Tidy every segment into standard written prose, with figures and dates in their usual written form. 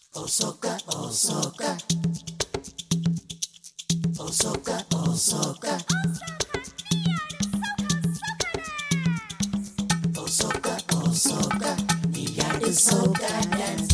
Osoka, Osoka, Osoka, Osoka, Osoka, Osoka, Niyadu Soka dance.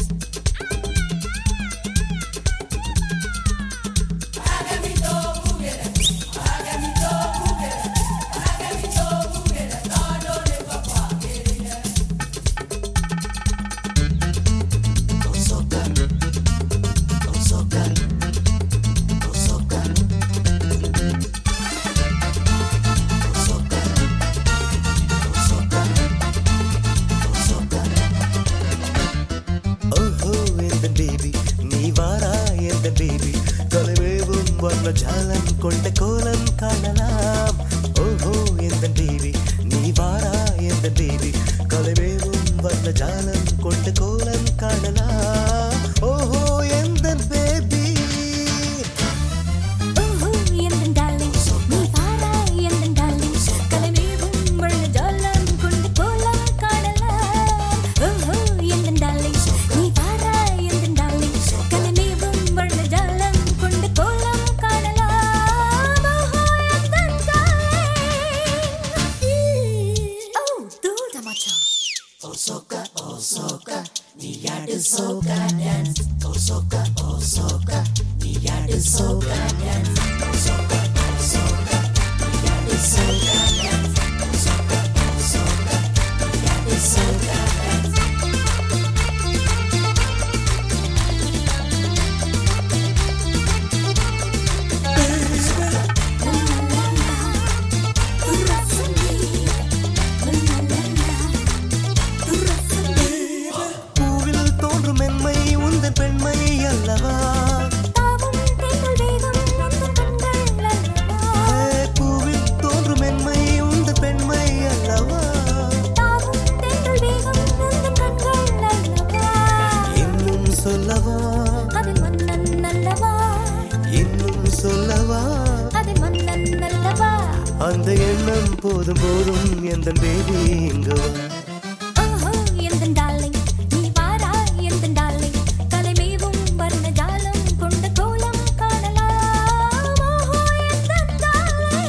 ஜாலம் கொண்ட கோலம் காணலாம். ஓஹோ எந்த தேவி நீ வாரா எந்த தேவி கலைவேவும் வந்த ஜாலம் கொண்ட கோலம் காணலாம். ஓஹோ எந்த பேபி ஓஹோ எந்த டார்லிங் நீ வாரா எந்த டார்லிங் கலைவேவும் வந்த ஜாலம் கொண்ட கோலம் காணலாம். ஓஹோ எந்த டார்லிங் நீ வாரா எந்த டார்லிங் கலைவேவும் வந்த ஜாலம் கொண்ட கோலம் Osoka, Osoka, Niyadu Soka dance. Osoka, Osoka, Niyadu Soka dance. Osoka, Osoka, Niyadu Soka dance. Osoka, Osoka, Niyadu Soka dance. பெண்மை அல்லவா தாவும் தேங்கள் வேகம் உந்த கண்கள் அல்லவா பூவில் தோன்றும் மென்மை உந்த பெண்மை அல்லவா தாவும் தேங்கள் வேகம் உந்த கண்கள் அல்லவா இன்னும் சொல்லவா அது மன்னன் அல்லவா இன்னும் சொல்லவா அது மன்னன் அல்லவா அந்த எண்ணம் போதும் போதும் எந்த பேபி இங்கு வா. ஓஹோ எந்த டார்லிங் நீ வாரா எந்த டார்லிங் கலைமேவும் வர்ண ஜாலம் கொண்ட கோலம் காணலாம். ஓஹோ எந்த darling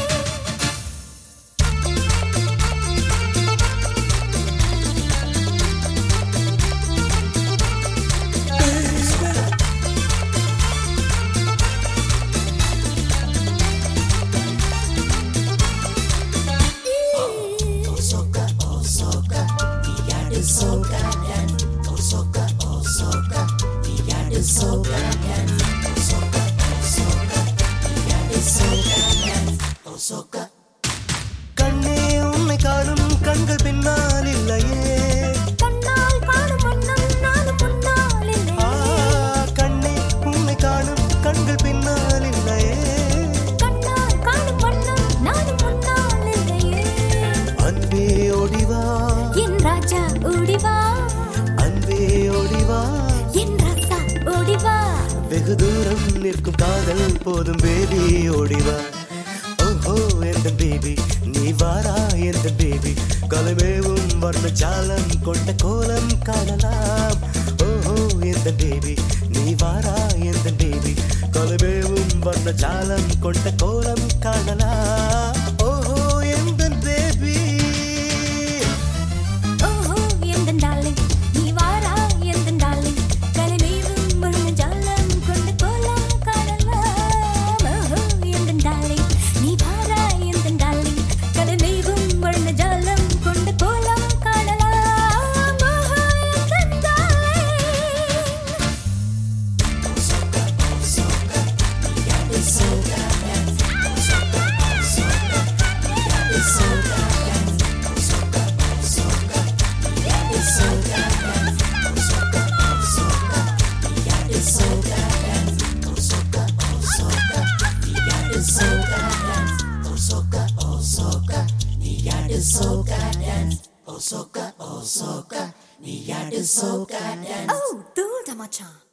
Osoka, Osoka, Niyadu Soka dance. Osoka, Osoka, Niyadu Soka dance. Osoka, Osoka, Niyadu Soka dance. Osoka. கண்ணே உன்னை காணும் கண்கள் பின்னால் இல்லையே கண்ணால் காணும் வண்ணம் நானும் முன்னால் இல்லையே கண்ணே உன்னை காணும் கண்கள் பின்னால் இல்லையே கண்ணால் காணும் வண்ணம் நானும் முன்னால் இல்லையே அன்பே ஓடிவா என் ராஜா ஓடிவா அன்பே ஓடிவா என் ராசா ஓடிவா வெகு தூரம் நிற்கும் காதல் போதும் பேபி ஓடிவா. ஓஹோ எந்த பேபி நீ வாரா எந்த பேபி கலைமேவும் வர்ண ஜாலம் கொண்ட கோலம் காணலாம். ஓஹோ எந்த பேபி நீ வாரா எந்த பேபி கலைமேவும் வர்ண ஜாலம் கொண்ட கோலம் காணலாம். ஓஹோ எந்த பேபி ஓஹோ எந்த டார்லிங் நீ வாரா எந்த டார்லிங் கலைமேவும் வர்ண ஜாலம் கொண்ட கோலம் காணலாம். ஓஹோ எந்த டார்லிங் நீ வாரா எந்த டார்லிங் கலைமேவும் வர்ண ஜாலம் கொண்ட கோலம் காணலாம். ஓஹோ எந்த darling Osoka, Osoka, Niyadu Soka dance. Osoka, Osoka, Niyadu Soka dance. Osoka, Osoka, Niyadu Soka dance. Osoka, Osoka, Niyadu Soka dance. Osoka, Osoka, Niyadu Soka dance. Osoka, Osoka, Niyadu Soka dance. Osoka, Osoka, Niyadu Soka dance. ஓ தூள் மச்சான்